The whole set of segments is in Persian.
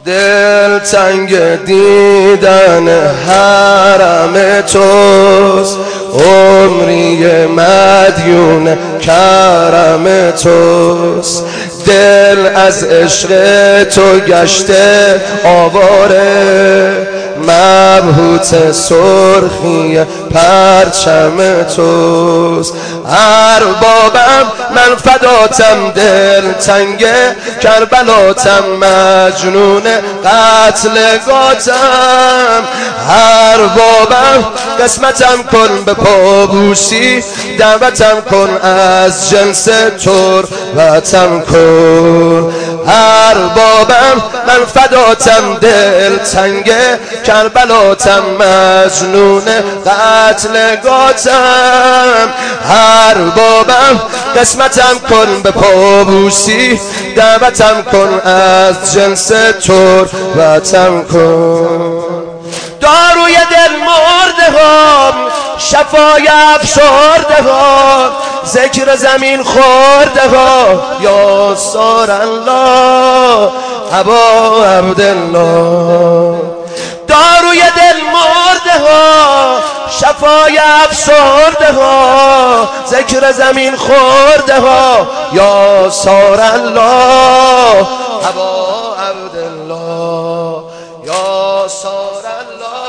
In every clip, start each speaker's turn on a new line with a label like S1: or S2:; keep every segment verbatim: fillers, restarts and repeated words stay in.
S1: دل تنگ دیدن حرم توست، عمری مدیون کرم توست. دل از عشق تو گشته آواره، مبهوت سرخی پرچم توست. اربابم من فداتم، دل تنگه کربلاتم، مجنون قتل گاتم. اربابم قسمتم کن به پابوسی، دعوتم کن از جنس تربتم کن. اربابم من فداتم، دل تنگه کربلاتم، مجنون قتل گاتم. اربابم قسمتم کن به پابوسی، دعوتم کن از جنس تربتم کن. داروی دل مرده ها، شفای افسرده ها، ذکر زمین خورده ها، یا سار الله ابا عبدالله. داروی دل مرده ها، شفای افسرده ها، ذکر زمین خورده ها، یا سار الله ابا عبدالله، یا سار الله.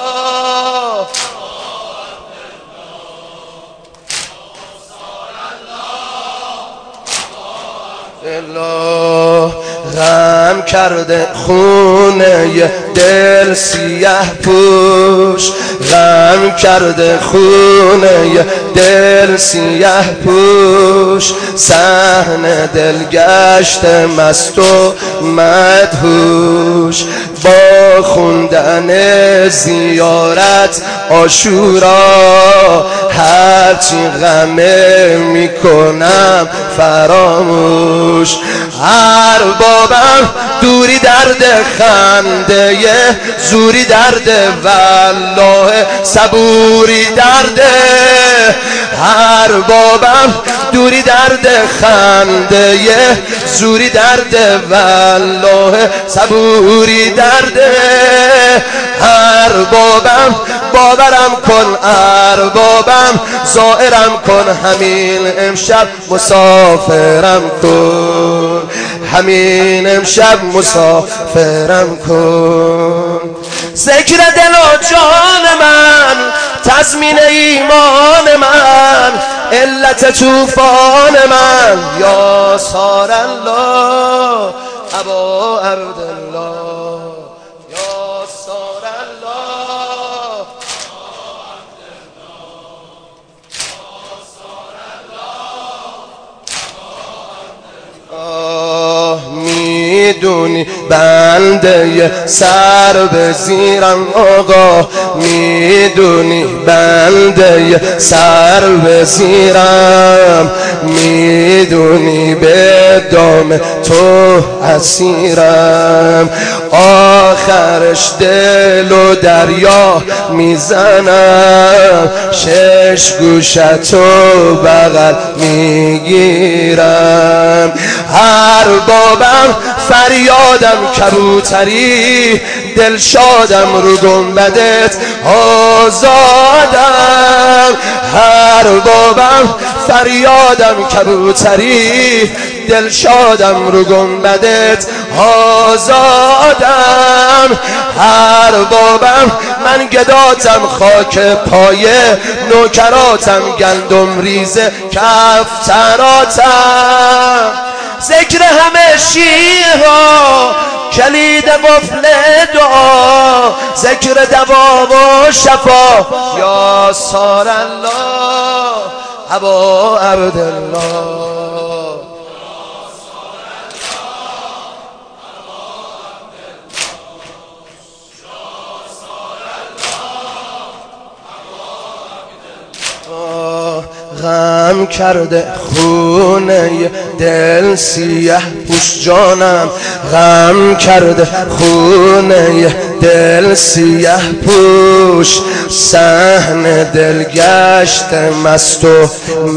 S1: الله غم کرده خونه دل سیاه پوش، غم کرده خونه دل سیاه پوش، صحن دل گشت مست و مدهوش. با خوندن زیارت عاشورا، هرچی غمه میکنم فراموش. اربابم دوری درد خنده، زوری درد، والله صبوری درد. اربابم دوری درد خنده، زوری درد، والله صبوری درد. اربابم باورم کن، اربابم زائرم کن، همین امشب مسافرم کن، همین امشب مسافرم کن. ذکر دل و جان من، تضمین ایمان من، علت توفان من، یا سار الله ابا عبدالله، یا سار الله. آه میدونی بنده سر به زیرم آقا، میدونی بنده سر به زیرم، میدونی به دام تو اسیرم. آخرش دل و دریا میزنم، شش گوشتو بغل میگیرم. اربابم فریادم کبوتری، دل شادم رو گنبدت آزادم. اربابم فریادم کبوتری، دل شادم رو گنبدت آزادم. اربابم من گداتم، خاک پایه نوکراتم، گندم ریزه کفتراتم. ذکر همه شیعه ها کلید قفل دعا، ذکر دوا و شفا، یا سار الله ابا عبدالله. غم کرده خونه دل سیاه پوش جانم، غم کرده خونه دل سیه پوش صحن دل گشت مست و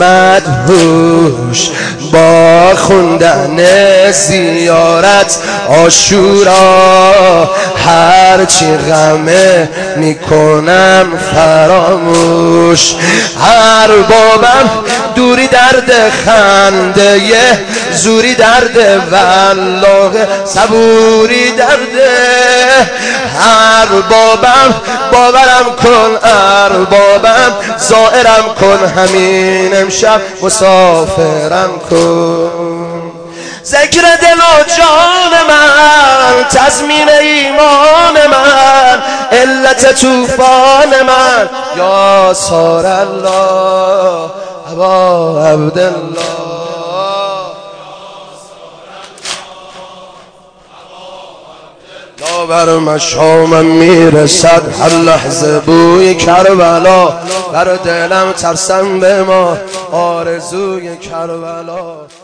S1: مدهوش با خوندن زیارت عاشورا هرچی غمه میکنم فراموش هر بابم دوری درد خنده زوری درد والله صبوری درده هر بابم باورم کن اربابم زائرم کن همین امشب مسافرم کن ذکر دل و جان من تضمین ایمان من علت توفان من یا سار الله ابا عبدالله بر مشامم میرسد هر لحظه بوی کربلا بر دلم ترسم به ما آرزوی کربلا